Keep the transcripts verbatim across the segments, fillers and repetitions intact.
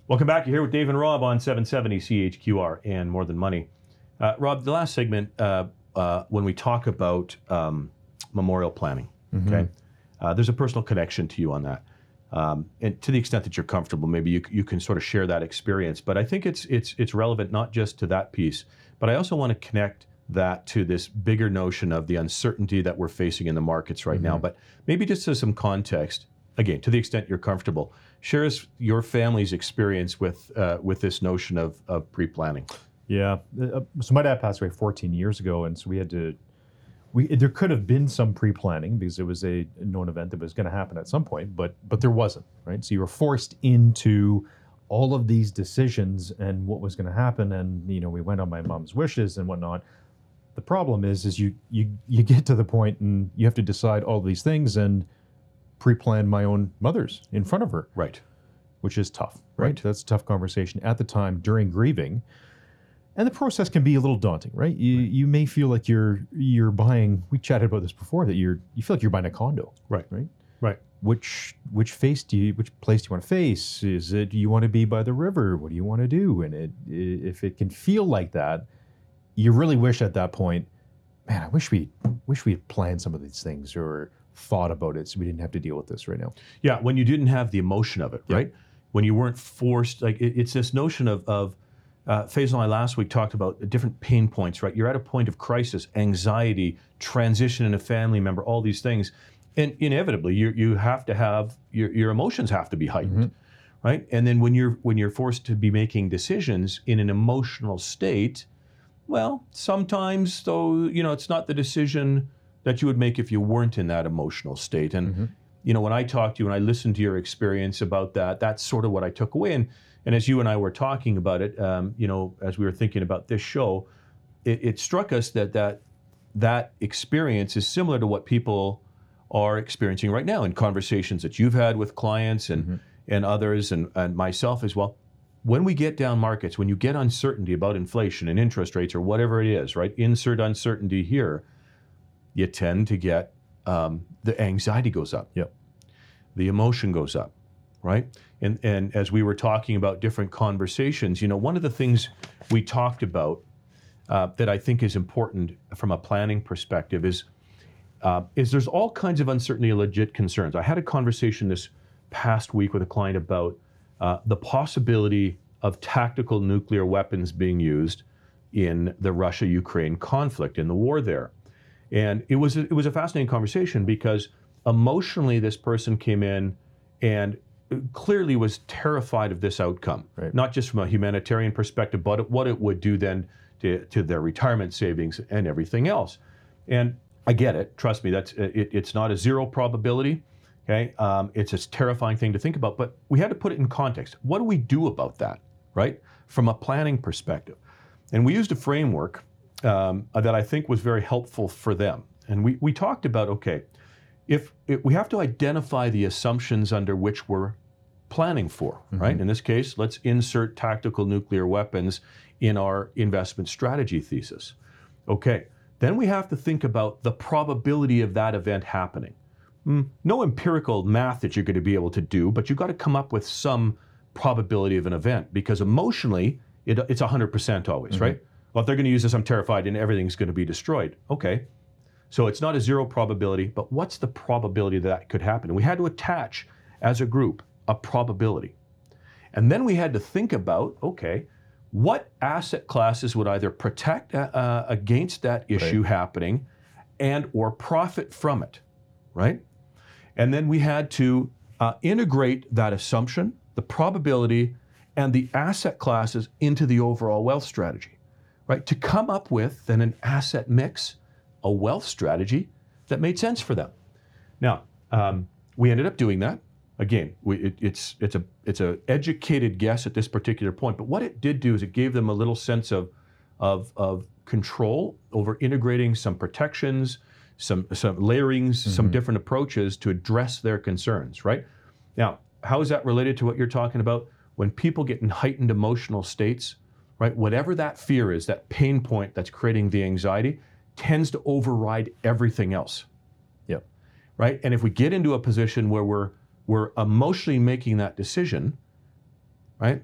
Welcome back. You're here with Dave and Rob on seven seventy C H Q R and More Than Money. Uh, Rob, the last segment, uh, uh, when we talk about um, memorial planning, mm-hmm. okay, uh, there's a personal connection to you on that. Um, and to the extent that you're comfortable, maybe you you can sort of share that experience. But I think it's it's it's relevant not just to that piece, but I also want to connect that to this bigger notion of the uncertainty that we're facing in the markets right mm-hmm. now. But maybe just as some context, again, to the extent you're comfortable, share us your family's experience with uh, with this notion of, of pre-planning. Yeah, uh, so my dad passed away fourteen years ago, and so we had to, we there could have been some pre-planning because it was a known event that was going to happen at some point, but but there wasn't, right? So you were forced into all of these decisions and what was going to happen, and you know we went on my mom's wishes and whatnot. The problem is, is you you you get to the point and you have to decide all these things and pre-plan my own mother's in front of her. Right. Which is tough, right? Right. That's a tough conversation at the time during grieving. And the process can be a little daunting, right? You right. you may feel like you're you're buying, we chatted about this before, that you're you feel like you're buying a condo. Right. Right. Right. Which which face do you which place do you want to face? Is it you want to be by the river? What do you want to do? And it, it if it can feel like that, you really wish at that point, man, I wish we wish we had planned some of these things or thought about it so we didn't have to deal with this right now. Yeah, when you didn't have the emotion of it, yeah. right? When you weren't forced, like it, it's this notion of, of uh, Faisal and I last week talked about different pain points, right? You're at a point of crisis, anxiety, transition in a family member, all these things. And inevitably, you you have to have, your, your emotions have to be heightened, mm-hmm. right? And then when you're when you're forced to be making decisions in an emotional state, well, sometimes though, you know, it's not the decision that you would make if you weren't in that emotional state. And, mm-hmm. you know, when I talked to you and I listened to your experience about that, that's sort of what I took away. And and as you and I were talking about it, um, you know, as we were thinking about this show, it, it struck us that, that that experience is similar to what people are experiencing right now in conversations that you've had with clients and, mm-hmm. and others and, and myself as well. When we get down markets, when you get uncertainty about inflation and interest rates or whatever it is, right? Insert uncertainty here. You tend to get, um, the anxiety goes up. Yep. The emotion goes up, right? And and as we were talking about different conversations, you know, one of the things we talked about uh, that I think is important from a planning perspective is, uh, is there's all kinds of uncertainty and legit concerns. I had a conversation this past week with a client about uh, the possibility of tactical nuclear weapons being used in the Russia-Ukraine conflict, in the war there. And it was a, it was a fascinating conversation because emotionally this person came in and clearly was terrified of this outcome, right. not just from a humanitarian perspective, but what it would do then to, to their retirement savings and everything else. And I get it. Trust me, that's it, it's not a zero probability. Okay, um, it's a terrifying thing to think about, but we had to put it in context. What do we do about that, right? From a planning perspective. And we used a framework Um, that I think was very helpful for them. And we, we talked about, okay, if, if we have to identify the assumptions under which we're planning for, mm-hmm. right? In this case, let's insert tactical nuclear weapons in our investment strategy thesis. Okay, then we have to think about the probability of that event happening. Mm, no empirical math that you're going to be able to do, but you've got to come up with some probability of an event because emotionally, it, it's one hundred percent always, mm-hmm. right? Well, if they're going to use this, I'm terrified and everything's going to be destroyed. Okay, so it's not a zero probability, but what's the probability that, that could happen? And we had to attach, as a group, a probability. And then we had to think about, okay, what asset classes would either protect uh, against that issue right. happening and or profit from it, right? And then we had to uh, integrate that assumption, the probability, and the asset classes into the overall wealth strategy. Right, to come up with then an asset mix, a wealth strategy that made sense for them. Now, um, we ended up doing that. Again, we, it, it's it's a it's a educated guess at this particular point. But what it did do is it gave them a little sense of of of control over integrating some protections, some some layerings, mm-hmm. some different approaches to address their concerns. Right now, how is that related to what you're talking about? When people get in heightened emotional states. Right, whatever that fear is, that pain point that's creating the anxiety, tends to override everything else. Yep. Right, and if we get into a position where we're we're emotionally making that decision, right,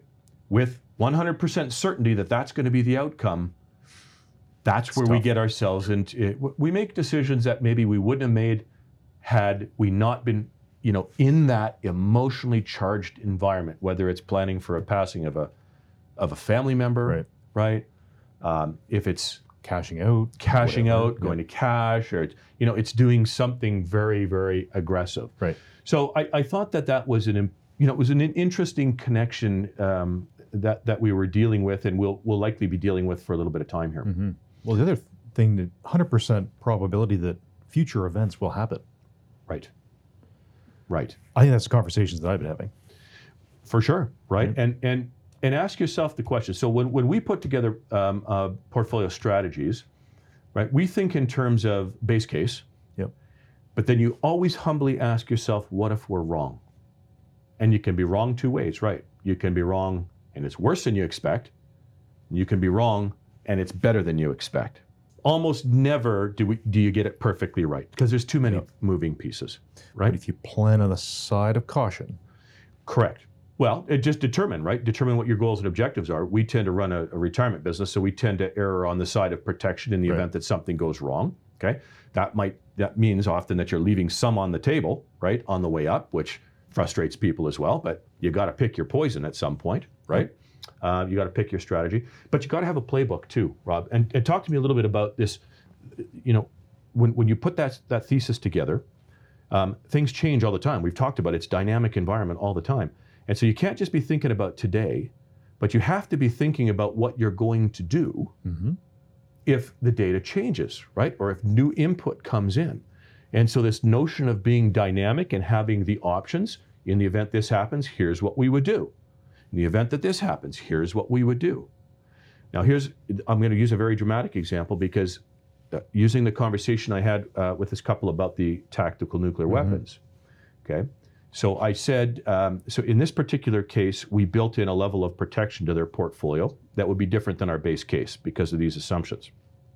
with one hundred percent certainty that that's going to be the outcome, that's it's where tough. we get ourselves into it. We make decisions that maybe we wouldn't have made had we not been, you know, in that emotionally charged environment, whether it's planning for a passing of a of a family member, right? right? Um, if it's cashing out, cashing whatever. out, going yeah. to cash, or you know, it's doing something very, very aggressive. Right. So I, I thought that that was an, you know, it was an interesting connection um, that that we were dealing with, and we'll we'll likely be dealing with for a little bit of time here. Mm-hmm. Well, the other thing, that one hundred percent probability that future events will happen. Right. Right. I think that's the conversations that I've been having. For sure. Right. Mm-hmm. And and and ask yourself the question. So when when we put together um, uh, portfolio strategies, right, we think in terms of base case. Yep. But then you always humbly ask yourself, what if we're wrong? And you can be wrong two ways, right? You can be wrong and it's worse than you expect. You can be wrong and it's better than you expect. Almost never do we do you get it perfectly right, because there's too many yep. moving pieces, right? But if you plan on the side of caution. Correct. Well, it just determine, right? Determine what your goals and objectives are. We tend to run a, a retirement business, so we tend to err on the side of protection in the right. event that something goes wrong, okay? That might that means often that you're leaving some on the table, right, on the way up, which frustrates people as well, but you got to pick your poison at some point, right? Mm-hmm. Uh, you got to pick your strategy, but you got to have a playbook too, Rob. And, and talk to me a little bit about this. You know, when when you put that that thesis together, um, things change all the time. We've talked about it's dynamic environment all the time, and so you can't just be thinking about today, but you have to be thinking about what you're going to do mm-hmm. if the data changes, right, or if new input comes in. And so this notion of being dynamic and having the options in the event this happens, here's what we would do. In the event that this happens, here's what we would do. Now, here's, I'm going to use a very dramatic example because uh, using the conversation I had uh, with this couple about the tactical nuclear mm-hmm. weapons, okay? So I said, um, so in this particular case, we built in a level of protection to their portfolio that would be different than our base case because of these assumptions.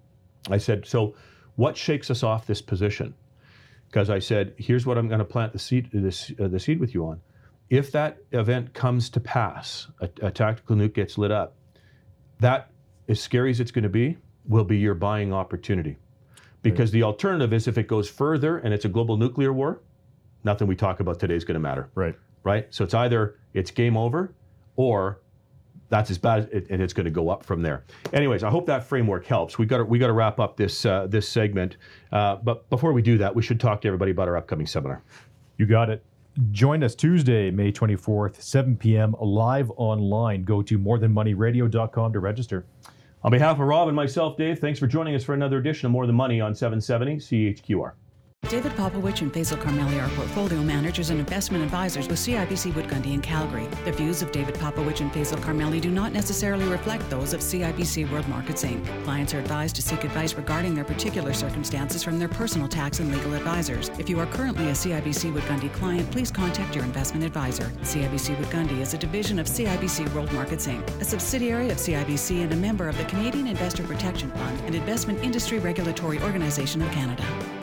I said, so what shakes us off this position? Because I said, here's what I'm going to plant the seed, this, uh, the seed with you on. If that event comes to pass, a, a tactical nuke gets lit up, that, as scary as it's going to be, will be your buying opportunity. Because right. the alternative is if it goes further and it's a global nuclear war, nothing we talk about today is going to matter. Right. Right? So it's either it's game over or that's as bad as it, and it's going to go up from there. Anyways, I hope that framework helps. We got to we got to wrap up this uh, this segment. Uh, but before we do that, we should talk to everybody about our upcoming seminar. You got it. Join us Tuesday, May twenty-fourth, seven p.m. live online. Go to more than money radio dot com to register. On behalf of Rob and myself, Dave, thanks for joining us for another edition of More Than Money on seven seventy C H Q R. David Popowich and Faisal Karmali are portfolio managers and investment advisors with C I B C Wood Gundy in Calgary. The views of David Popowich and Faisal Karmali do not necessarily reflect those of C I B C World Markets Incorporated. Clients are advised to seek advice regarding their particular circumstances from their personal tax and legal advisors. If you are currently a C I B C Wood Gundy client, please contact your investment advisor. C I B C Wood Gundy is a division of C I B C World Markets Incorporated, a subsidiary of C I B C and a member of the Canadian Investor Protection Fund and Investment Industry Regulatory Organization of Canada.